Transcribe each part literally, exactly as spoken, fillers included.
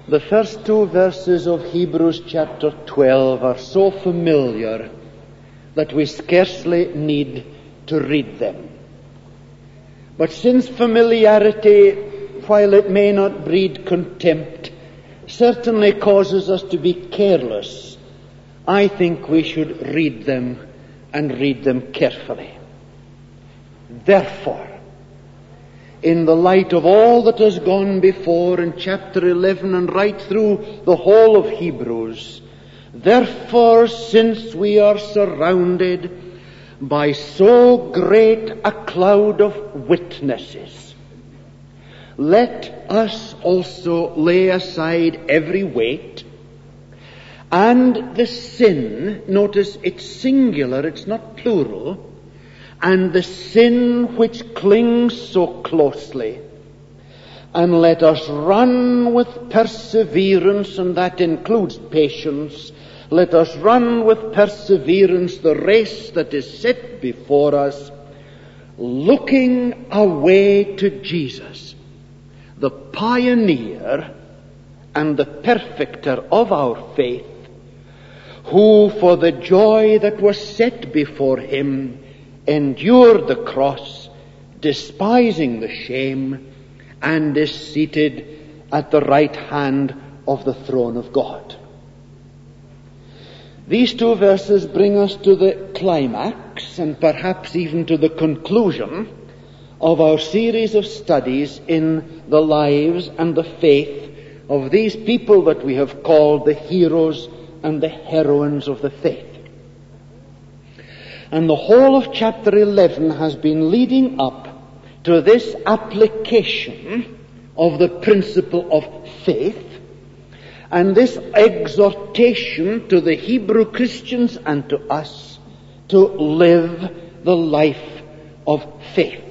The first two verses of Hebrews chapter twelve are so familiar that we scarcely need to read them. But since familiarity, while it may not breed contempt, certainly causes us to be careless, I think we should read them and read them carefully. Therefore, in the light of all that has gone before in chapter eleven and right through the whole of Hebrews, therefore, since we are surrounded by so great a cloud of witnesses, let us also lay aside every weight and the sin, notice it's singular, it's not plural, and the sin which clings so closely, and let us run with perseverance, and that includes patience, let us run with perseverance the race that is set before us, looking away to Jesus, the pioneer and the perfecter of our faith, who for the joy that was set before him endured the cross, despising the shame, and is seated at the right hand of the throne of God. These two verses bring us to the climax and perhaps even to the conclusion of our series of studies in the lives and the faith of these people that we have called the heroes and the heroines of the faith. And the whole of chapter eleven has been leading up to this application of the principle of faith, and this exhortation to the Hebrew Christians and to us to live the life of faith.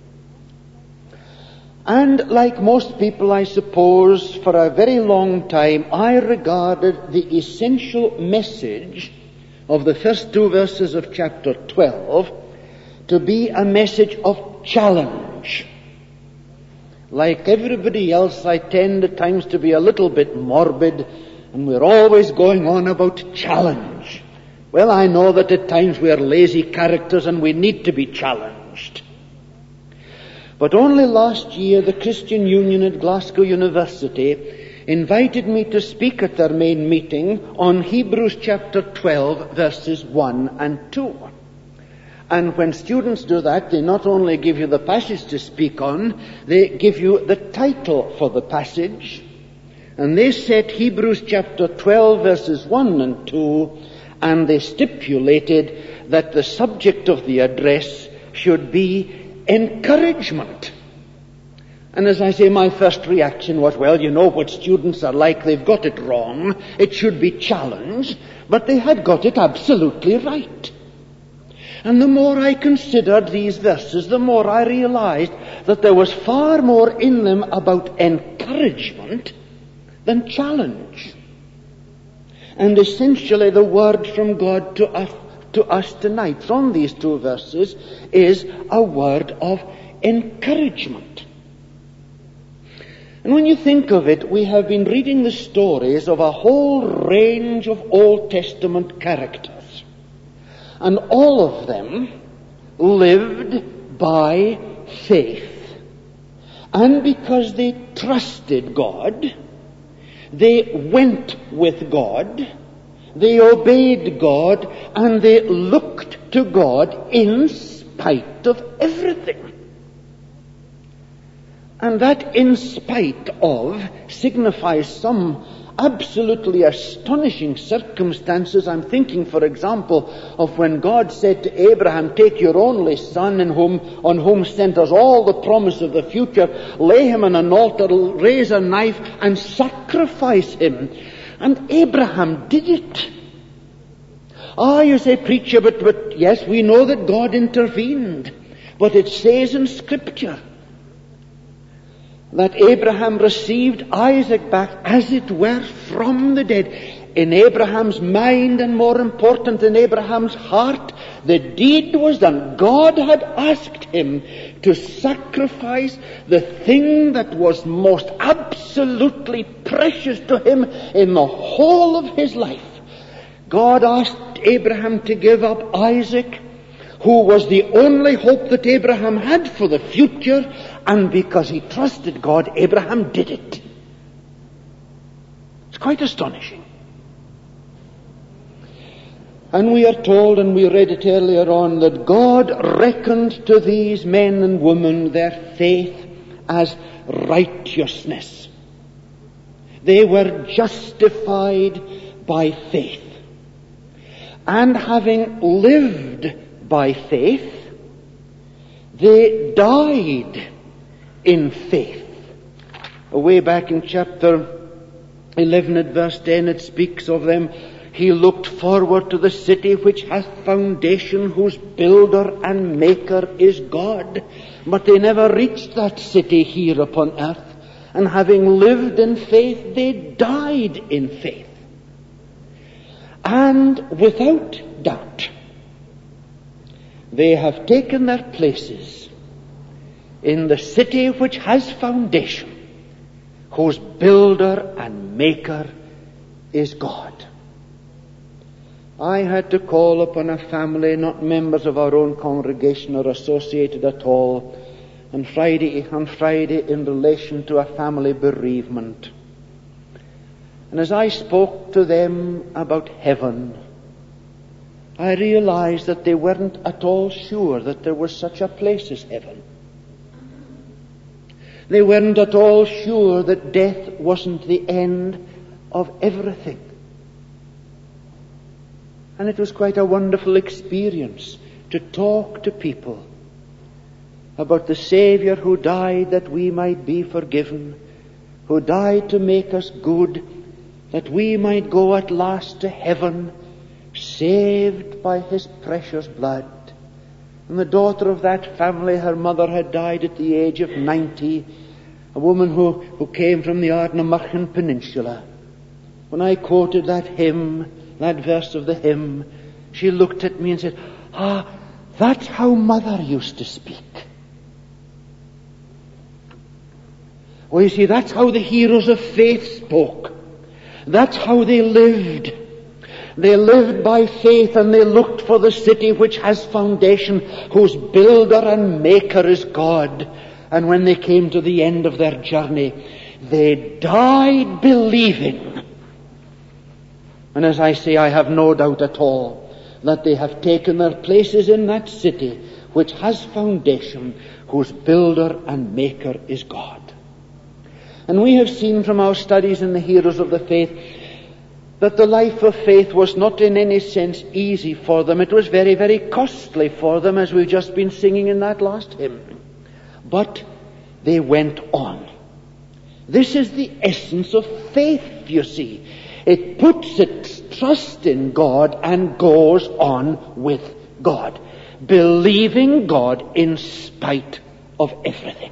And like most people, I suppose, for a very long time, I regarded the essential message of the first two verses of chapter twelve to be a message of challenge. Like everybody else, I tend at times to be a little bit morbid, and we're always going on about challenge. Well, I know that at times we are lazy characters and we need to be challenged. But only last year the Christian Union at Glasgow University invited me to speak at their main meeting on Hebrews chapter twelve, verses one and two. And when students do that, they not only give you the passage to speak on, they give you the title for the passage. And they set Hebrews chapter twelve, verses one and two, and they stipulated that the subject of the address should be encouragement. And as I say, my first reaction was, well, you know what students are like, they've got it wrong. It should be challenge, but they had got it absolutely right. And the more I considered these verses, the more I realized that there was far more in them about encouragement than challenge. And essentially the word from God to us, to us tonight from these two verses is a word of encouragement. And when you think of it, we have been reading the stories of a whole range of Old Testament characters. And all of them lived by faith. And because they trusted God, they went with God, they obeyed God, and they looked to God in spite of everything. And that in spite of signifies some absolutely astonishing circumstances. I'm thinking, for example, of when God said to Abraham, take your only son in whom, on whom centers all the promise of the future, lay him on an altar, raise a knife, and sacrifice him. And Abraham did it. Ah, you say, preacher, but, but yes, we know that God intervened. But it says in Scripture that Abraham received Isaac back, as it were, from the dead. In Abraham's mind, and more important, in Abraham's heart, the deed was done. God had asked him to sacrifice the thing that was most absolutely precious to him in the whole of his life. God asked Abraham to give up Isaac, who was the only hope that Abraham had for the future, and because he trusted God, Abraham did it. It's quite astonishing. And we are told, and we read it earlier on, that God reckoned to these men and women their faith as righteousness. They were justified by faith. And having lived by faith, they died in faith. Way back in chapter eleven at verse ten, it speaks of them. He looked forward to the city which hath foundation, whose builder and maker is God. But they never reached that city here upon earth. And having lived in faith, they died in faith. And without doubt, they have taken their places in the city which has foundation, whose builder and maker is God. I had to call upon a family, not members of our own congregation or associated at all, on Friday, on Friday in relation to a family bereavement. And as I spoke to them about heaven, I realized that they weren't at all sure that there was such a place as heaven. They weren't at all sure that death wasn't the end of everything. And it was quite a wonderful experience to talk to people about the Savior who died that we might be forgiven, who died to make us good, that we might go at last to heaven, saved by his precious blood. And the daughter of that family, her mother had died at the age of ninety, a woman who, who came from the Ardnamurchan Peninsula. When I quoted that hymn, that verse of the hymn, she looked at me and said, "Ah, that's how Mother used to speak." Well, you see, that's how the heroes of faith spoke. That's how they lived. They lived by faith, and they looked for the city which has foundation, whose builder and maker is God. And when they came to the end of their journey, they died believing. And as I say, I have no doubt at all that they have taken their places in that city which has foundation, whose builder and maker is God. And we have seen from our studies in the heroes of the faith that the life of faith was not in any sense easy for them. It was very, very costly for them, as we've just been singing in that last hymn. But they went on. This is the essence of faith, you see. It puts its trust in God and goes on with God, believing God in spite of everything.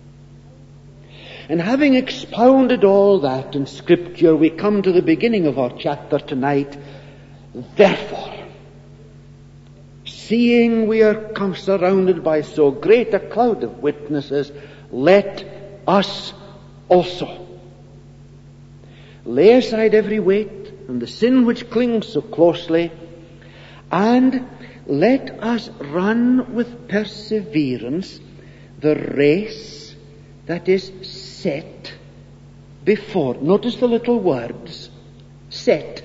And having expounded all that in Scripture, we come to the beginning of our chapter tonight. Therefore, seeing we are surrounded by so great a cloud of witnesses, let us also lay aside every weight and the sin which clings so closely, and let us run with perseverance the race that is set before. Notice the little words. Set.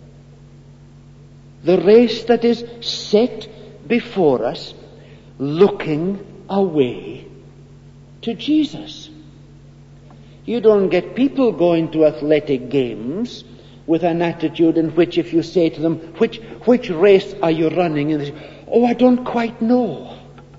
The race that is set before us, looking away to Jesus. You don't get people going to athletic games with an attitude in which, if you say to them, which which race are you running? And they say, "Oh, I don't quite know."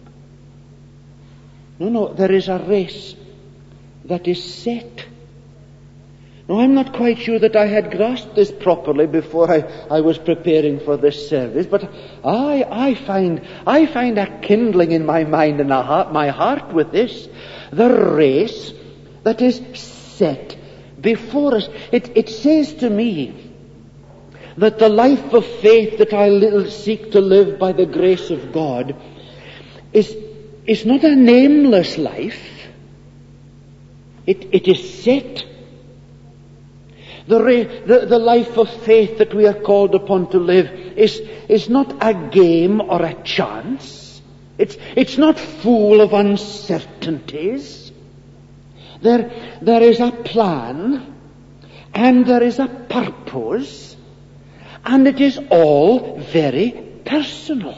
No, no, there is a race that is set. Now, I'm not quite sure that I had grasped this properly before I, I was preparing for this service, but I, I find I find a kindling in my mind and a heart, my heart with this. The race that is set before us. It, it says to me that the life of faith that I little seek to live by the grace of God is is not a nameless life. It, it is set. The, re, the, the life of faith that we are called upon to live is, is not a game or a chance. It's, it's not full of uncertainties. There, there is a plan and there is a purpose, and it is all very personal.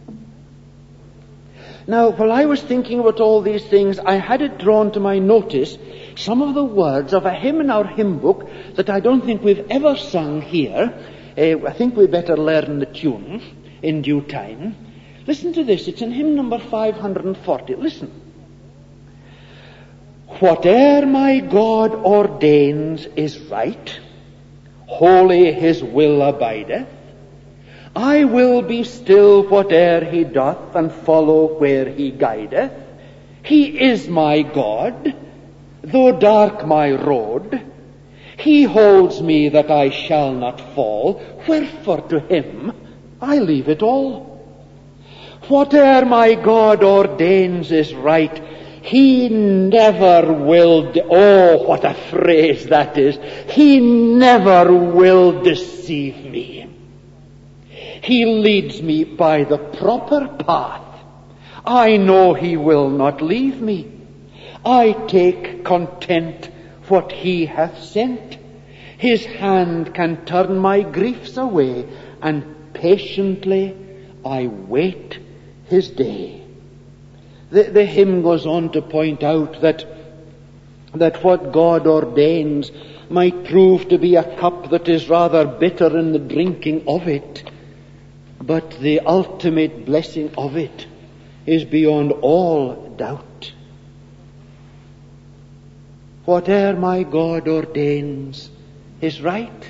Now, while I was thinking about all these things, I had it drawn to my notice some of the words of a hymn in our hymn book that I don't think we've ever sung here. Uh, I think we better learn the tune in due time. Listen to this. It's in hymn number five hundred forty. Listen. Whate'er my God ordains is right, holy his will abideth. I will be still whate'er he doth, and follow where he guideth. He is my God, though dark my road. He holds me that I shall not fall, wherefore to him I leave it all. Whate'er my God ordains is right, he never will, de- oh, what a phrase that is, he never will deceive me. He leads me by the proper path. I know he will not leave me. I take content what he hath sent. His hand can turn my griefs away, and patiently I wait his day. The, the hymn goes on to point out that, that what God ordains might prove to be a cup that is rather bitter in the drinking of it, but the ultimate blessing of it is beyond all doubt. Whate'er my God ordains is right.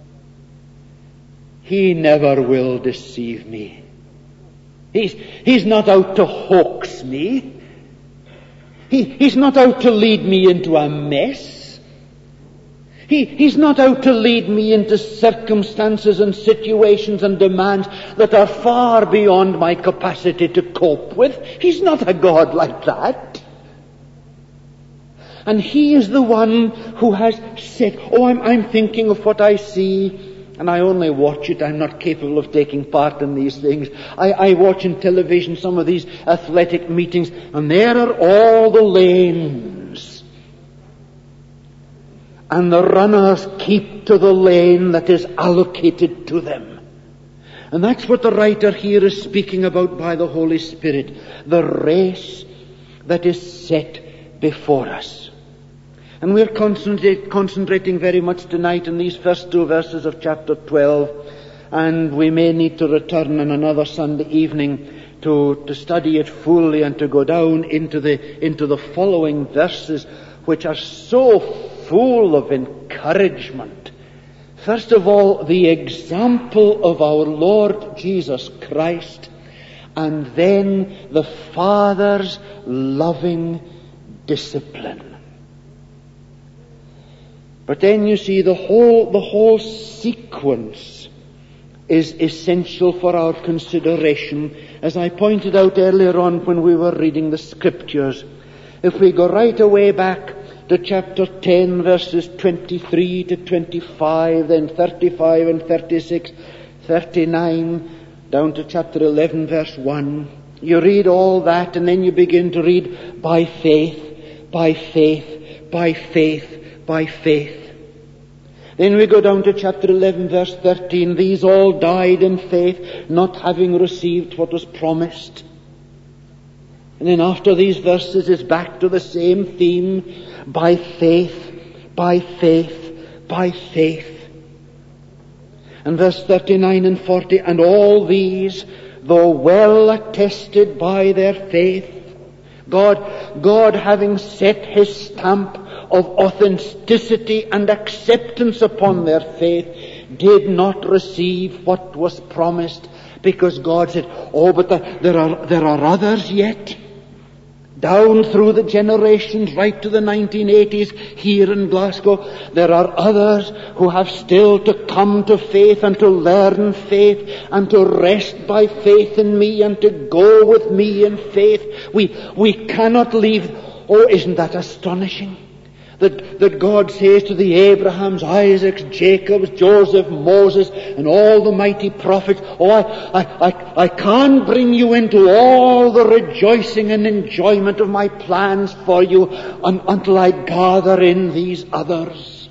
He never will deceive me. He's, he's not out to hoax me. He, he's not out to lead me into a mess. He, he's not out to lead me into circumstances and situations and demands that are far beyond my capacity to cope with. He's not a God like that. And he is the one who has said, oh, I'm, I'm thinking of what I see, and I only watch it. I'm not capable of taking part in these things. I, I watch on television some of these athletic meetings, and there are all the lanes. And the runners keep to the lane that is allocated to them. And that's what the writer here is speaking about by the Holy Spirit. The race that is set before us. And we're concentrate, concentrating very much tonight in these first two verses of chapter twelve. And we may need to return on another Sunday evening to, to study it fully and to go down into the, into the following verses, which are so full of encouragement. First of all, the example of our Lord Jesus Christ, and then the Father's loving discipline. But then you see the whole, the whole sequence is essential for our consideration, as I pointed out earlier on when we were reading the Scriptures. If we go right away back to chapter ten, verses twenty-three to twenty-five, then thirty-five and thirty-six, thirty-nine, down to chapter eleven, verse one. You read all that, and then you begin to read by faith, by faith, by faith, by faith. Then we go down to chapter eleven, verse thirteen. These all died in faith, not having received what was promised. And then after these verses is back to the same theme, by faith, by faith, by faith. And verse thirty-nine and forty, and all these, though well attested by their faith, God, God having set his stamp of authenticity and acceptance upon their faith, did not receive what was promised, because God said, oh, but the, there are there are others yet. down through the generations, right to the nineteen eighties, here in Glasgow, there are others who have still to come to faith and to learn faith and to rest by faith in me and to go with me in faith. We, we cannot leave. Oh, isn't that astonishing? That, that God says to the Abrahams, Isaacs, Jacobs, Joseph, Moses, and all the mighty prophets, oh, I, I, I, I can't bring you into all the rejoicing and enjoyment of my plans for you un, until I gather in these others.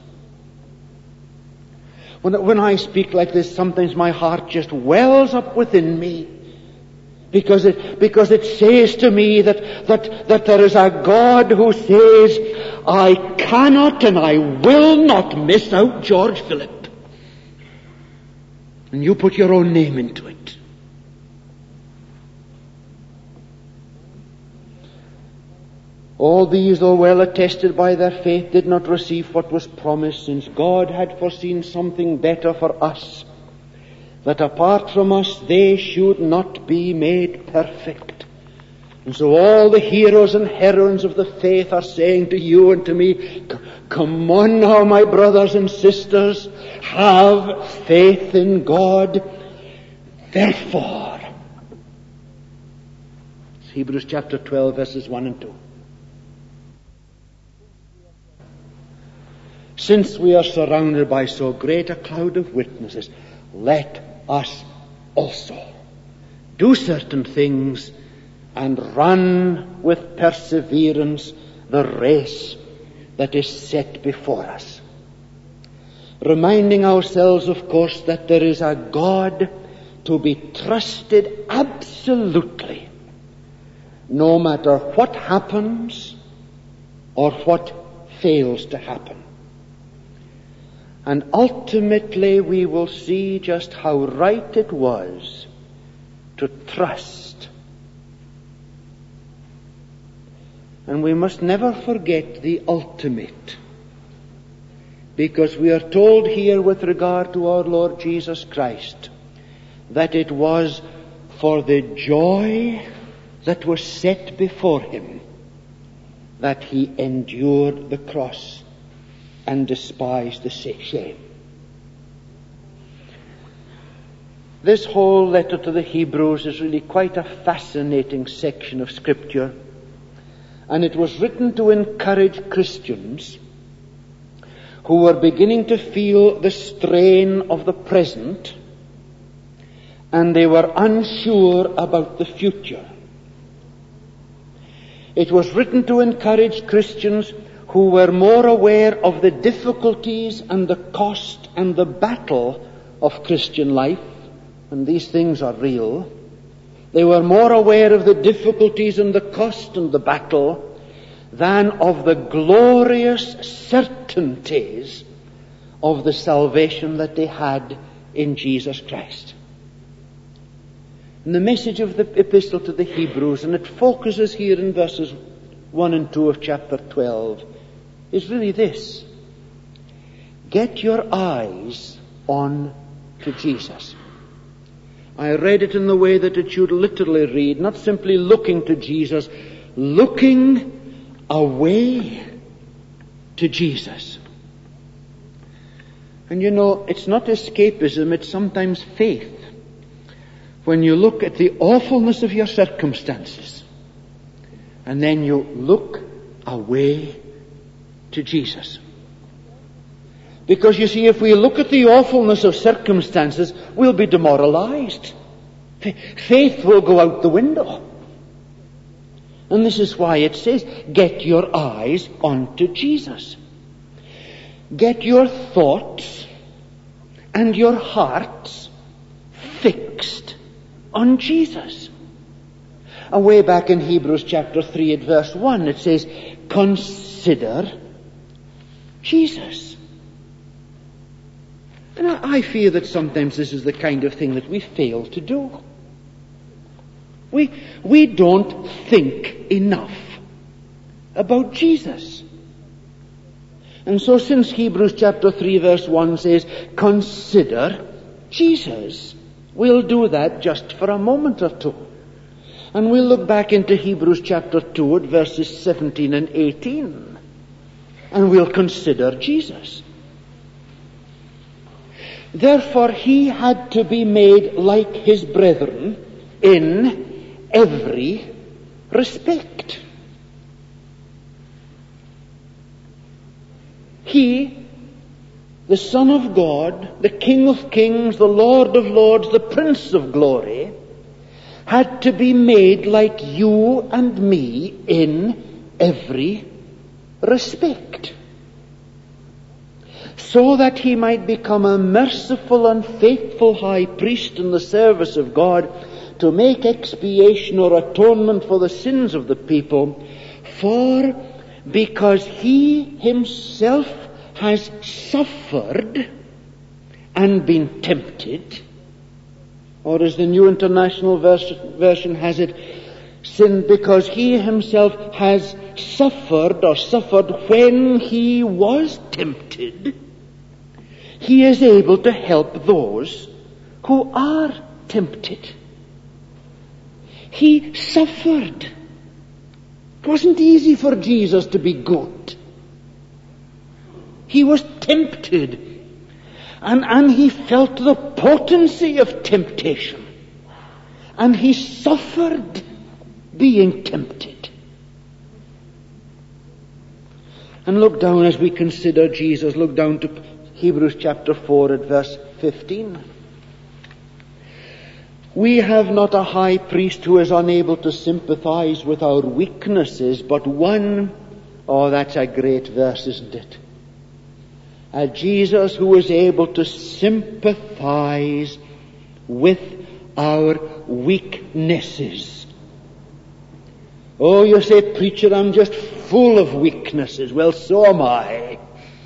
When, when I speak like this, sometimes my heart just wells up within me. Because it, because it says to me that, that, that there is a God who says, I cannot and I will not miss out George Philip. And you put your own name into it. All these, though well attested by their faith, did not receive what was promised, since God had foreseen something better for us, that apart from us they should not be made perfect. And so all the heroes and heroines of the faith are saying to you and to me, come on now, my brothers and sisters, have faith in God. Therefore, it's Hebrews chapter twelve, verses one and two. Since we are surrounded by so great a cloud of witnesses, let us also do certain things and run with perseverance the race that is set before us. Reminding ourselves, of course, that there is a God to be trusted absolutely, no matter what happens or what fails to happen. And ultimately we will see just how right it was to trust. And we must never forget the ultimate, because we are told here with regard to our Lord Jesus Christ that it was for the joy that was set before him that he endured the cross and despised the shame. This whole letter to the Hebrews is really quite a fascinating section of Scripture, and it was written to encourage Christians who were beginning to feel the strain of the present, and they were unsure about the future. It was written to encourage Christians who were more aware of the difficulties and the cost and the battle of Christian life, and these things are real. They were more aware of the difficulties and the cost and the battle than of the glorious certainties of the salvation that they had in Jesus Christ. And the message of the epistle to the Hebrews, and it focuses here in verses one and two of chapter twelve, is really this: get your eyes on to Jesus. I read it in the way that it should literally read, not simply looking to Jesus, looking away to Jesus. And you know, it's not escapism, it's sometimes faith. When you look at the awfulness of your circumstances, and then you look away to Jesus. Because you see, if we look at the awfulness of circumstances, we'll be demoralized. Faith will go out the window. And this is why it says, get your eyes onto Jesus. Get your thoughts and your hearts fixed on Jesus. And way back in Hebrews chapter three at verse one, it says, consider Jesus. And I fear that sometimes this is the kind of thing that we fail to do. We, we don't think enough about Jesus. And so since Hebrews chapter three verse one says, consider Jesus, we'll do that just for a moment or two. And we'll look back into Hebrews chapter two at verses seventeen and eighteen. And we'll consider Jesus. Therefore he had to be made like his brethren in every respect. He, the Son of God, the King of Kings, the Lord of Lords, the Prince of Glory, had to be made like you and me in every respect, so that he might become a merciful and faithful high priest in the service of God to make expiation or atonement for the sins of the people. For because he himself has suffered and been tempted, or as the New International Version has it, sinned because he himself has suffered or suffered when he was tempted, he is able to help those who are tempted. He suffered. It wasn't easy for Jesus to be good. He was tempted. And, and he felt the potency of temptation. And he suffered being tempted. And look down as we consider Jesus, look down to Hebrews chapter four at verse fifteen. We have not a high priest who is unable to sympathize with our weaknesses, but one, oh, that's a great verse, isn't it? A Jesus who is able to sympathize with our weaknesses. Oh, you say, preacher, I'm just full of weaknesses. Well, so am I.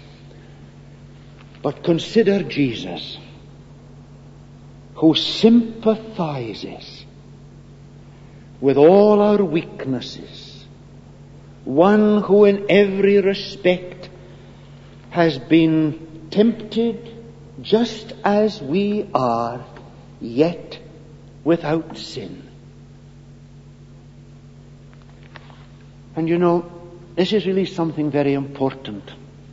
But consider Jesus, who sympathizes with all our weaknesses. One who in every respect has been tempted just as we are, yet without sin. And you know, this is really something very important.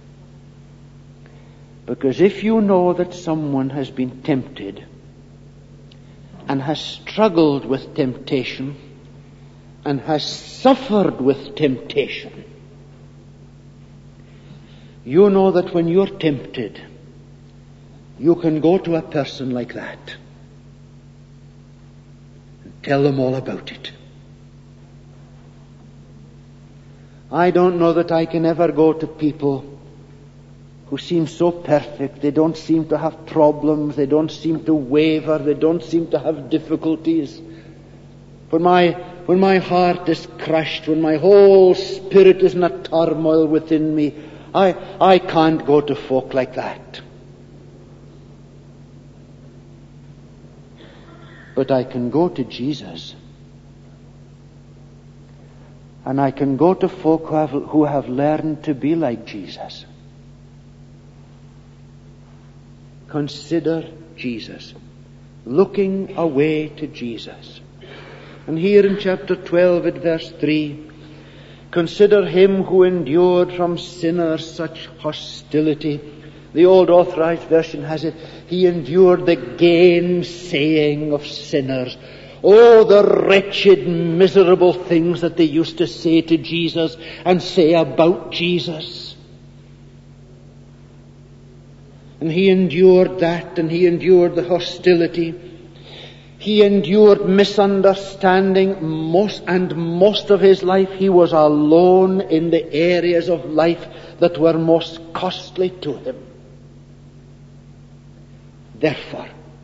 Because if you know that someone has been tempted and has struggled with temptation and has suffered with temptation, you know that when you're tempted, you can go to a person like that and tell them all about it. I don't know that I can ever go to people who seem so perfect. They don't seem to have problems. They don't seem to waver. They don't seem to have difficulties. When my, when my heart is crushed, when my whole spirit is in a turmoil within me, I, I can't go to folk like that. But I can go to Jesus. And I can go to folk who have, who have learned to be like Jesus. Consider Jesus. Looking away to Jesus. And here in chapter twelve at verse three, consider him who endured from sinners such hostility. The old Authorized Version has it, he endured the gainsaying of sinners. Oh, the wretched, miserable things that they used to say to Jesus and say about Jesus. And he endured that, and he endured the hostility. He endured misunderstanding. Most and most of his life he was alone in the areas of life that were most costly to him. Therefore,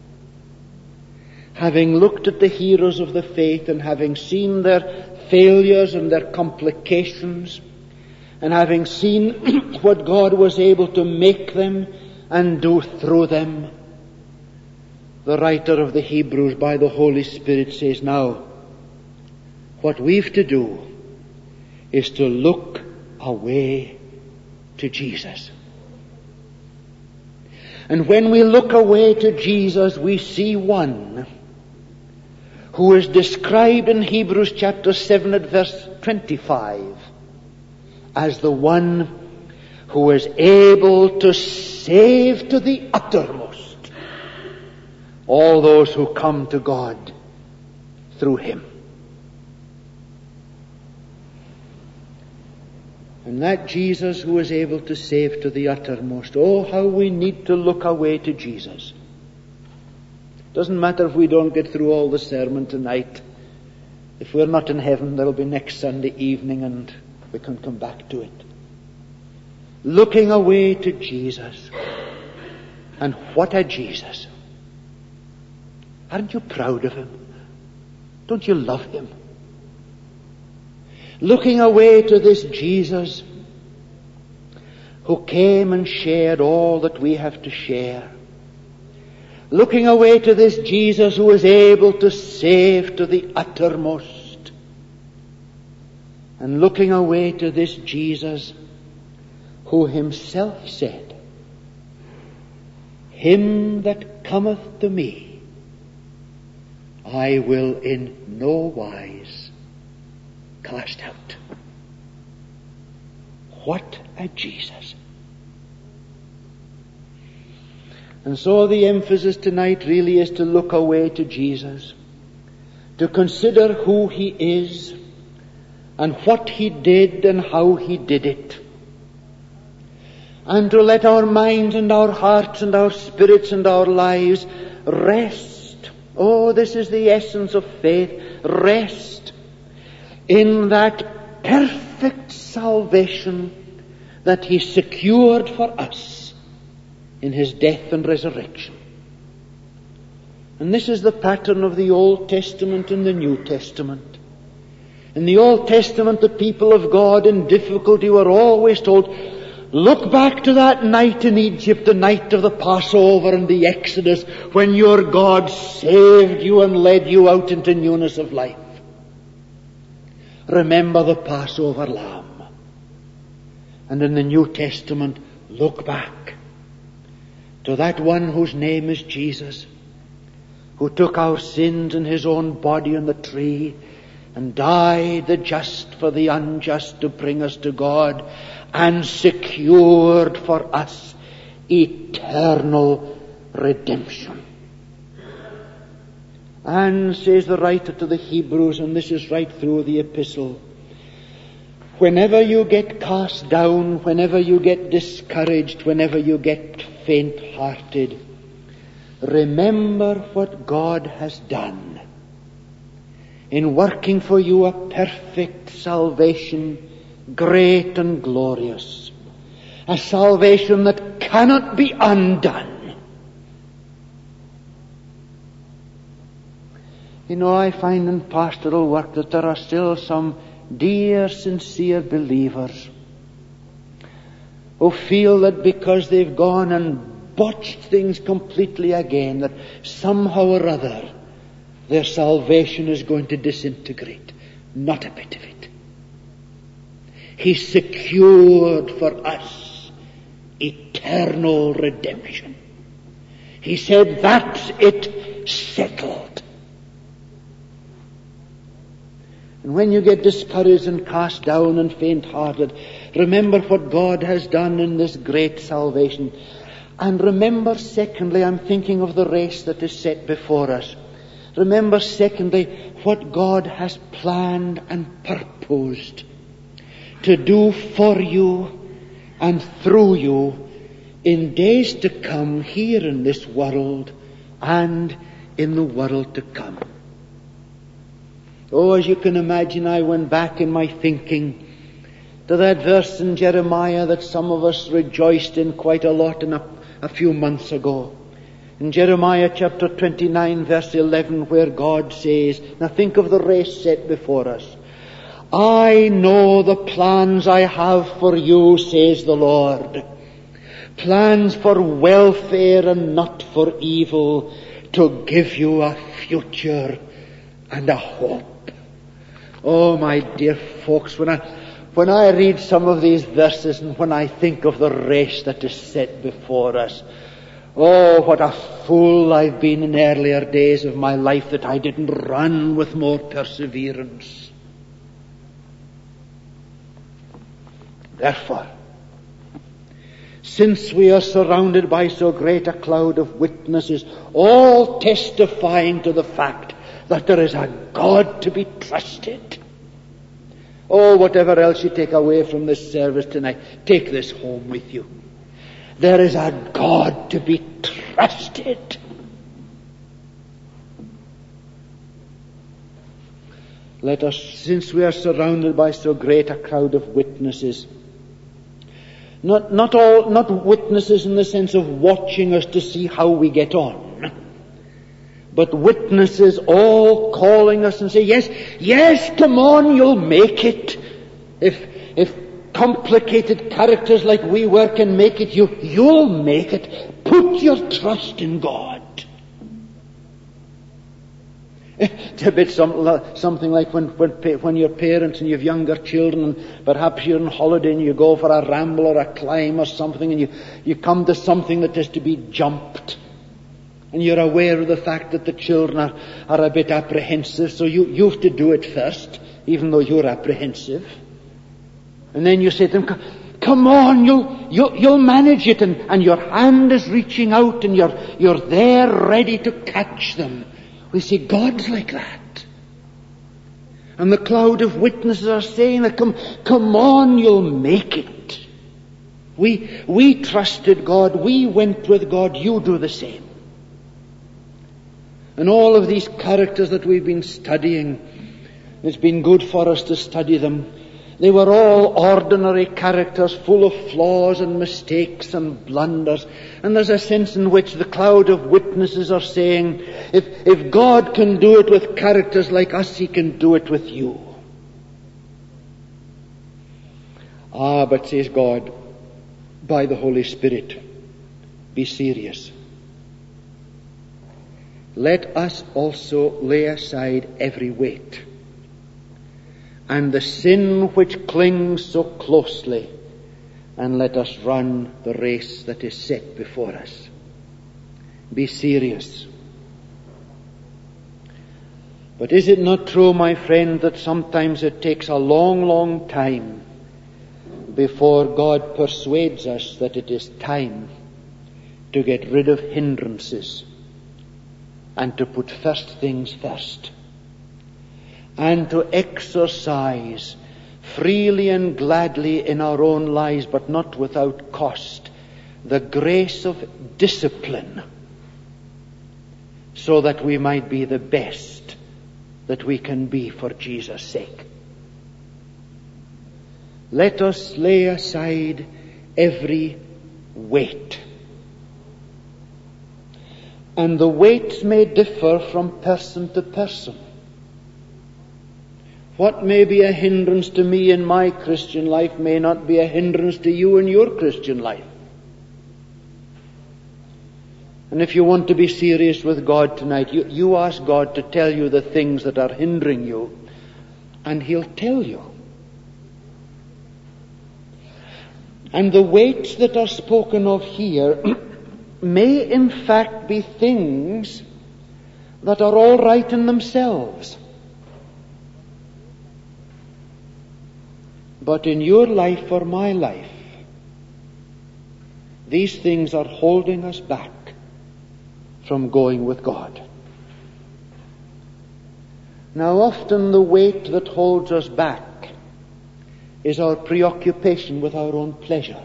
having looked at the heroes of the faith and having seen their failures and their complications, and having seen what God was able to make them and do through them, the writer of the Hebrews by the Holy Spirit says, now, what we've to do is to look away to Jesus. And when we look away to Jesus, we see one who is described in Hebrews chapter seven at verse twenty-five as the one who is able to save to the uttermost all those who come to God through him. And that Jesus who is able to save to the uttermost, oh, how we need to look away to Jesus. Doesn't matter if we don't get through all the sermon tonight. If we're not in heaven, that'll be next Sunday evening and we can come back to it. Looking away to Jesus. And what a Jesus. Aren't you proud of him? Don't you love him? Looking away to this Jesus who came and shared all that we have to share. Looking away to this Jesus who is able to save to the uttermost. And looking away to this Jesus who himself said, "Him that cometh to me, I will in no wise cast out." What a Jesus. And so the emphasis tonight really is to look away to Jesus, to consider who he is and what he did and how he did it, and to let our minds and our hearts and our spirits and our lives rest. Oh, this is the essence of faith. Rest in that perfect salvation that he secured for us in his death and resurrection. And this is the pattern of the Old Testament and the New Testament. In the Old Testament, the people of God in difficulty were always told, look back to that night in Egypt, the night of the Passover and the Exodus, when your God saved you and led you out into newness of life. Remember the Passover lamb. And in the New Testament, look back to that one whose name is Jesus, who took our sins in his own body on the tree and died the just for the unjust to bring us to God, and secured for us eternal redemption. And says the writer to the Hebrews, and this is right through the epistle, whenever you get cast down, whenever you get discouraged, whenever you get faint-hearted, remember what God has done in working for you a perfect salvation, great and glorious, a salvation that cannot be undone. You know, I find in pastoral work that there are still some dear, sincere believers who feel that because they've gone and botched things completely again, that somehow or other their salvation is going to disintegrate. Not a bit of it. He secured for us eternal redemption. He said, that's it, settled. And when you get discouraged and cast down and faint-hearted, remember what God has done in this great salvation. And remember, secondly, I'm thinking of the race that is set before us. Remember, secondly, what God has planned and purposed to do for you and through you in days to come here in this world and in the world to come. Oh, as you can imagine, I went back in my thinking to that verse in Jeremiah that some of us rejoiced in quite a lot in a, a few months ago. In Jeremiah chapter twenty-nine, verse eleven, where God says, now think of the race set before us. I know the plans I have for you, says the Lord. Plans for welfare and not for evil, to give you a future and a hope. Oh, my dear folks, when I, when I read some of these verses and when I think of the race that is set before us, Oh, what a fool I've been in earlier days of my life that I didn't run with more perseverance. Therefore, since we are surrounded by so great a cloud of witnesses, all testifying to the fact that there is a God to be trusted. Oh, whatever else you take away from this service tonight, take this home with you. There is a God to be trusted. Let us, since we are surrounded by so great a crowd of witnesses, not, not all, not witnesses in the sense of watching us to see how we get on, but witnesses all calling us and say, yes, yes, come on, you'll make it. If, if complicated characters like we were can make it, you, you'll make it. Put your trust in God. It's a bit some, something like when, when, when you're parents and you have younger children and perhaps you're on holiday and you go for a ramble or a climb or something and you, you come to something that is to be jumped. And you're aware of the fact that the children are, are a bit apprehensive, so you, you have to do it first, even though you're apprehensive. And then you say to them, come on, you'll, you'll, you'll manage it, and, and your hand is reaching out and you're, you're there ready to catch them. We see God's like that. And the cloud of witnesses are saying that, come, come on, you'll make it. We, we trusted God, we went with God, you do the same. And all of these characters that we've been studying, it's been good for us to study them. They were all ordinary characters full of flaws and mistakes and blunders. And there's a sense in which the cloud of witnesses are saying, if, if God can do it with characters like us, He can do it with you. Ah, but says God, by the Holy Spirit, be serious. Let us also lay aside every weight and the sin which clings so closely, and let us run the race that is set before us. Be serious. But is it not true, my friend, that sometimes it takes a long, long time before God persuades us that it is time to get rid of hindrances and to put first things first, and to exercise freely and gladly in our own lives, but not without cost, the grace of discipline, so that we might be the best that we can be for Jesus' sake. Let us lay aside every weight. And the weights may differ from person to person. What may be a hindrance to me in my Christian life may not be a hindrance to you in your Christian life. And if you want to be serious with God tonight, you, you ask God to tell you the things that are hindering you, and He'll tell you. And the weights that are spoken of here may in fact be things that are all right in themselves. But in your life or my life, these things are holding us back from going with God. Now, often the weight that holds us back is our preoccupation with our own pleasure.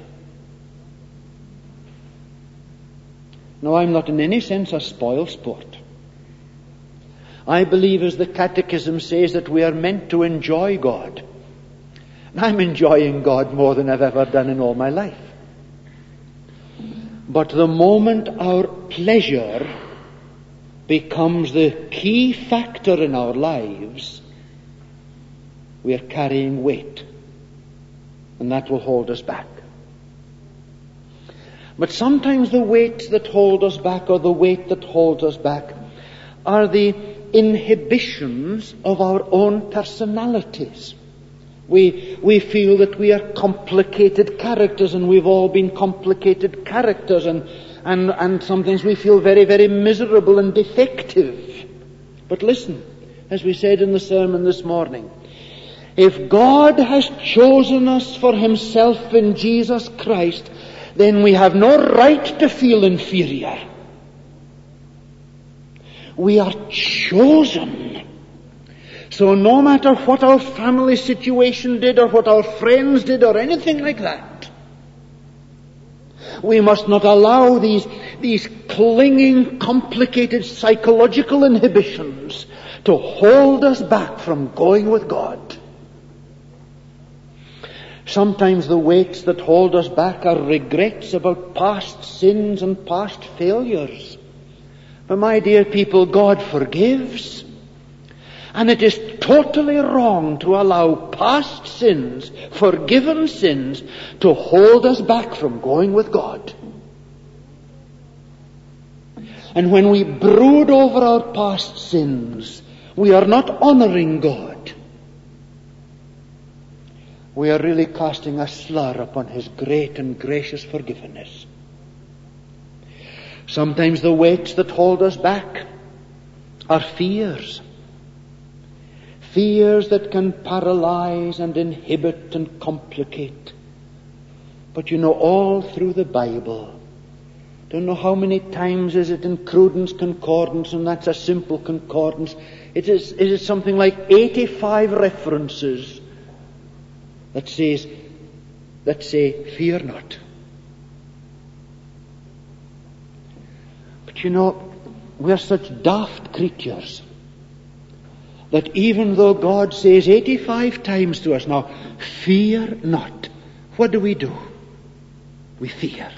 Now, I'm not in any sense a spoil sport. I believe, as the Catechism says, that we are meant to enjoy God. And I'm enjoying God more than I've ever done in all my life. But the moment our pleasure becomes the key factor in our lives, we are carrying weight. And that will hold us back. But sometimes the weights that hold us back, or the weight that holds us back, are the inhibitions of our own personalities. We, we feel that we are complicated characters, and we've all been complicated characters, and, and, and sometimes we feel very, very miserable and defective. But listen, as we said in the sermon this morning, if God has chosen us for himself in Jesus Christ, then we have no right to feel inferior. We are chosen. So no matter what our family situation did or what our friends did or anything like that, we must not allow these, these clinging, complicated psychological inhibitions to hold us back from going with God. Sometimes the weights that hold us back are regrets about past sins and past failures. But my dear people, God forgives. And it is totally wrong to allow past sins, forgiven sins, to hold us back from going with God. And when we brood over our past sins, we are not honoring God. We are really casting a slur upon his great and gracious forgiveness. Sometimes the weights that hold us back are fears. Fears that can paralyze and inhibit and complicate. But you know, all through the Bible, don't know how many times is it in Cruden's Concordance, and that's a simple concordance. It is, it is something like eighty-five references that says, that say, fear not. But you know, we're such daft creatures that even though God says eighty-five times to us, now, fear not, what do we do? We fear.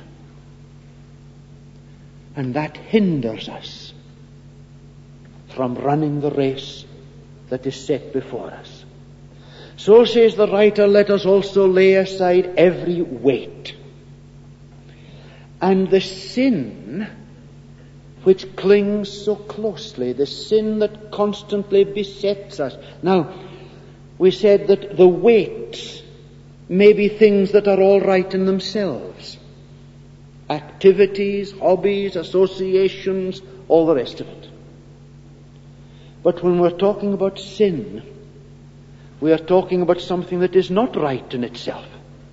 And that hinders us from running the race that is set before us. So says the writer, let us also lay aside every weight and the sin which clings so closely, the sin that constantly besets us. Now, we said that the weights may be things that are all right in themselves. Activities, hobbies, associations, all the rest of it. But when we're talking about sin, we are talking about something that is not right in itself.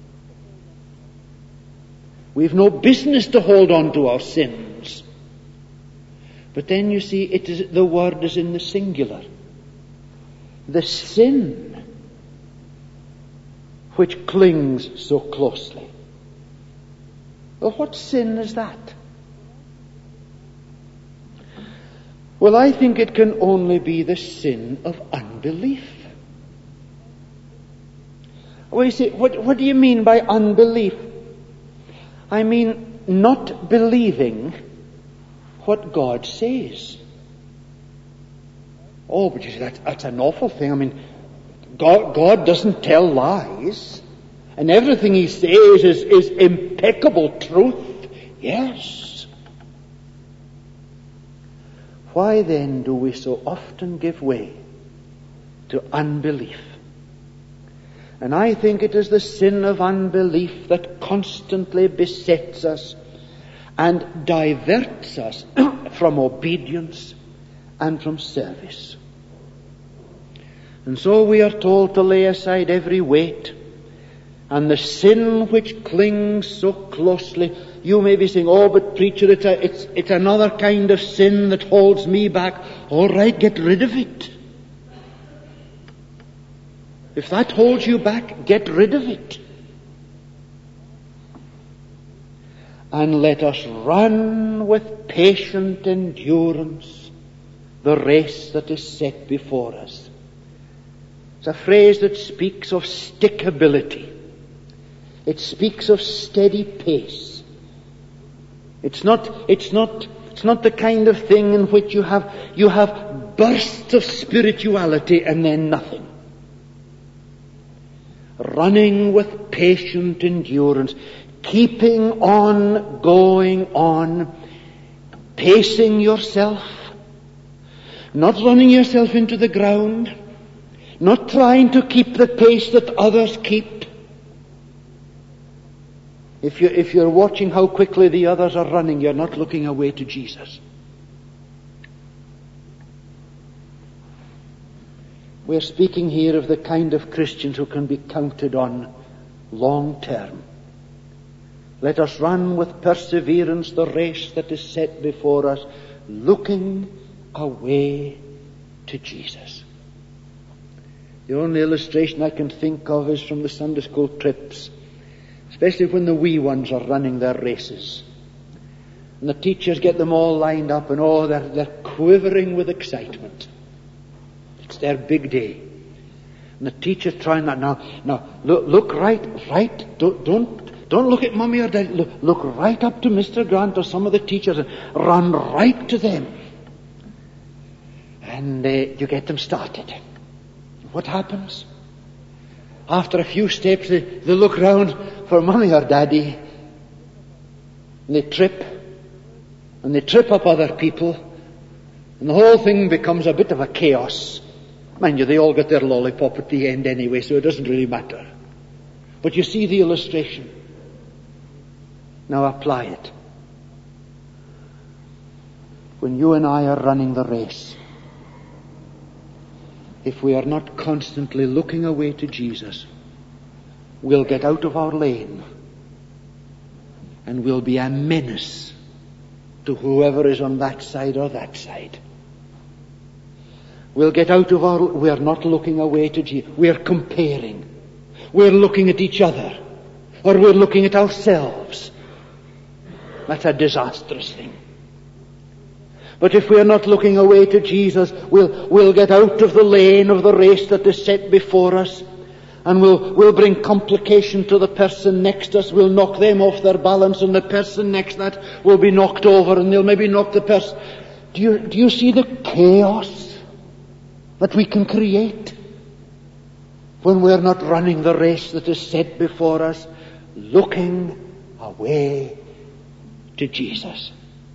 We've no business to hold on to our sins. But then you see, it is, the word is in the singular. The sin which clings so closely. Well, what sin is that? Well, I think it can only be the sin of unbelief. Well, you say, what, what do you mean by unbelief? I mean not believing what God says. Oh, but you see, that, that's an awful thing. I mean, God, God doesn't tell lies. And everything he says is, is impeccable truth. Yes. Why then do we so often give way to unbelief? And I think it is the sin of unbelief that constantly besets us and diverts us from obedience and from service. And so we are told to lay aside every weight and the sin which clings so closely. You may be saying, oh, but preacher, it's, a, it's, it's another kind of sin that holds me back. All right, get rid of it. If that holds you back, get rid of it. And let us run with patient endurance the race that is set before us. It's a phrase that speaks of stickability. It speaks of steady pace. It's not, it's not, it's not the kind of thing in which you have, you have bursts of spirituality and then nothing. Running with patient endurance, keeping on going on, pacing yourself, not running yourself into the ground, not trying to keep the pace that others keep, If you're, if you're watching how quickly the others are running, you're not looking away to Jesus. We're speaking here of the kind of Christians who can be counted on long term. Let us run with perseverance the race that is set before us, looking away to Jesus. The only illustration I can think of is from the Sunday school trips, especially when the wee ones are running their races. And the teachers get them all lined up, and oh, they're, they're quivering with excitement. It's their big day. And the teacher's trying that now. Now, look, look right, right, don't, don't, don't look at Mummy or Daddy. Look, look right up to Mister Grant or some of the teachers and run right to them. And uh, you get them started. What happens? After a few steps, they, they look round for Mummy or Daddy. And they trip. And they trip up other people. And the whole thing becomes a bit of a chaos. Mind you, they all get their lollipop at the end anyway, so it doesn't really matter. But you see the illustration. Now apply it. When you and I are running the race, if we are not constantly looking away to Jesus, we'll get out of our lane and we'll be a menace to whoever is on that side or that side. We'll get out of our... We're not looking away to Jesus. We're comparing. We're looking at each other. Or we're looking at ourselves. That's a disastrous thing. But if we're not looking away to Jesus, we'll, we'll get out of the lane of the race that is set before us. And we'll, we'll bring complication to the person next to us. We'll knock them off their balance, and the person next to that will be knocked over, and they'll maybe knock the person. Do you, do you see the chaos that we can create when we're not running the race that is set before us, looking away to Jesus?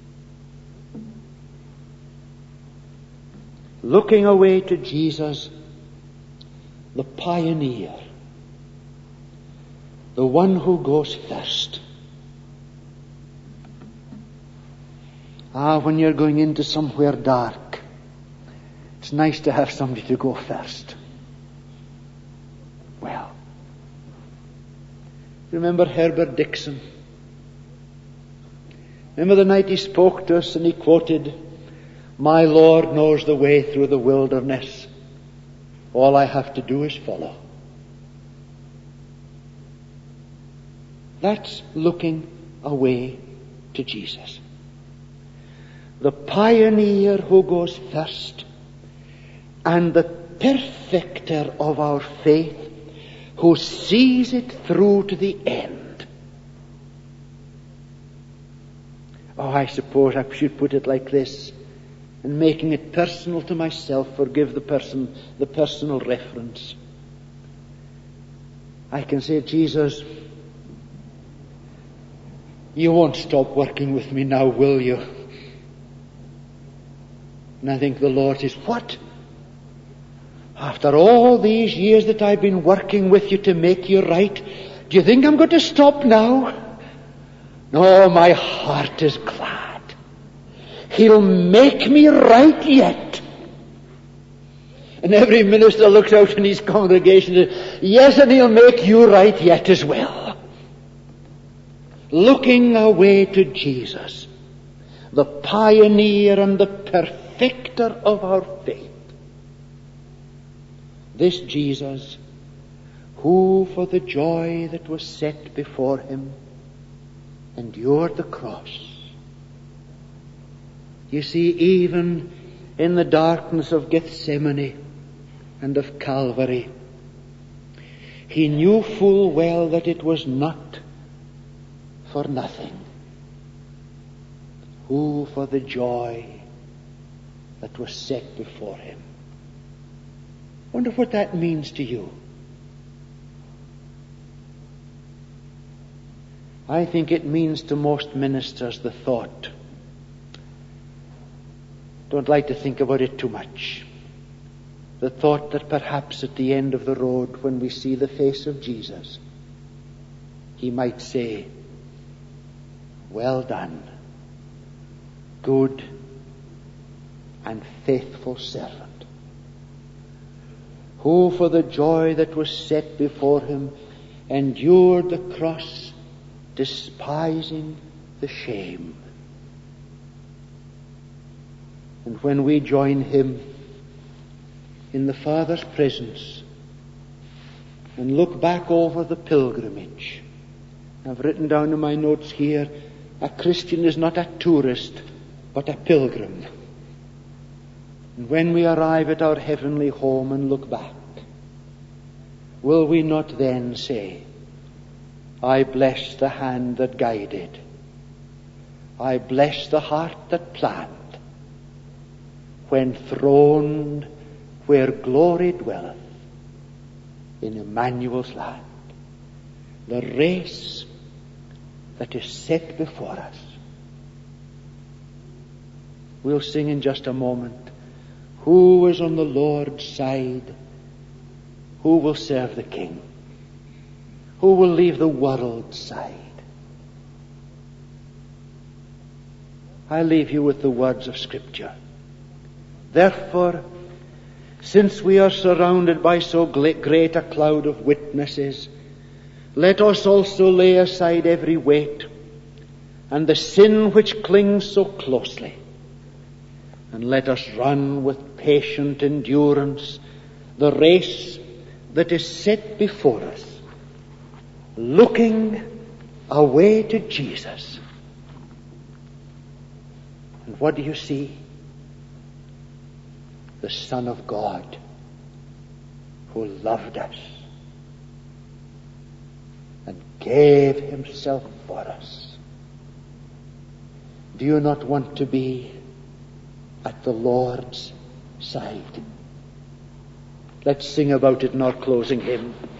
Looking away to Jesus, the pioneer, the one who goes first. Ah, when you're going into somewhere dark, it's nice to have somebody to go first. Well, remember Herbert Dixon? Remember the night he spoke to us and he quoted, "My Lord knows the way through the wilderness. All I have to do is follow." That's looking away to Jesus. The pioneer who goes first, and the perfecter of our faith, who sees it through to the end. Oh, I suppose I should put it like this, and making it personal to myself, forgive the person, the personal reference. I can say, Jesus, you won't stop working with me now, will you? And I think the Lord says, what? After all these years that I've been working with you to make you right, do you think I'm going to stop now? No, my heart is glad. He'll make me right yet. And every minister looks out in his congregation and says, yes, and he'll make you right yet as well. Looking away to Jesus, the pioneer and the perfecter of our faith. This Jesus, who for the joy that was set before him endured the cross. You see, even in the darkness of Gethsemane and of Calvary, he knew full well that it was not for nothing. Who for the joy that was set before him. Wonder what that means to you. I think it means to most ministers the thought. Don't like to think about it too much. The thought that perhaps at the end of the road, when we see the face of Jesus, he might say, Well done, good and faithful servant, who for the joy that was set before him endured the cross, despising the shame. And when we join him in the Father's presence and look back over the pilgrimage, I've written down in my notes here, a Christian is not a tourist, but a pilgrim. And when we arrive at our heavenly home and look back, will we not then say, I bless the hand that guided, I bless the heart that planned, when throned where glory dwelleth in Emmanuel's land, the race that is set before us. We'll sing in just a moment, who is on the Lord's side? Who will serve the King? Who will leave the world's side? I leave you with the words of Scripture. Therefore, since we are surrounded by so great a cloud of witnesses, let us also lay aside every weight and the sin which clings so closely, and let us run with patient endurance the race that is set before us, looking away to Jesus. And what do you see? The Son of God who loved us and gave himself for us. Do you not want to be at the Lord's side? Let's sing about it in our closing hymn.